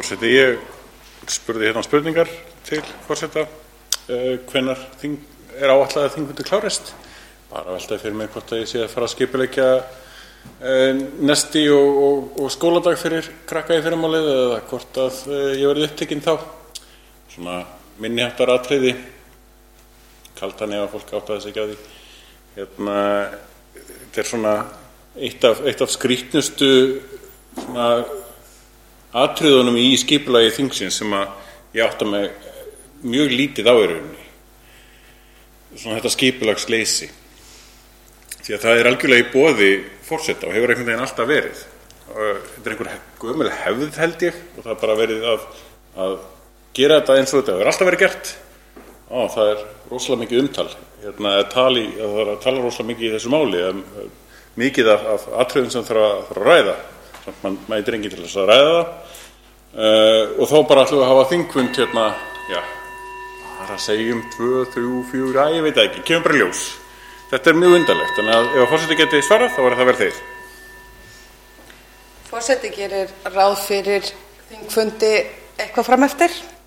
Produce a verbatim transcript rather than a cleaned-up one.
Forseti, ég spurði hérna spurningar til forseta. Uh, hvenær þing, er áætlað að þingfundur klárist? Bara veltaði fyrir mig hvort að ég sé að fara að skipuleggja uh, nesti og, og, og skóladag fyrir krakka í fyrramálið eða hvort að uh, ég verði upptekinn þá. Svona minniháttar atriði, kaldan ef að fólk áttaði sig ekki á því. Hérna, þetta er svona eitt af, eitt af skrýtnustu svona atriðunum í skipulagi þingsins sem að ég átta mig mjög lítið á í rauninni. Svona þetta skipulagsleysi. Því að það er algjörlega í boði forseta og hefur einhvern veginn alltaf verið. Þetta er einhver gömul hefð held ég og það er bara verið að, að gera þetta eins og þetta hefur alltaf verið gert. Ó, það er rosalega mikið umtal. Hérna, tali, það er að tala rosalega mikið í þessu máli. Mikið af, af atriðum sem þarf að, þarf að ræða. Samt mann mætir enginn til þess að ræða það. Uh, og þá bara ætlum við að hafa þingfund hérna, já, bara segjum tvö, þrjú, fjögur, að ég veit ekki, kemur bara ljós. Þetta er mjög undarlegt, þannig að ef forseti geti svarað, þá var það verið þeir. Forseti gerir ráð fyrir þingfundi eitthvað fram eftir?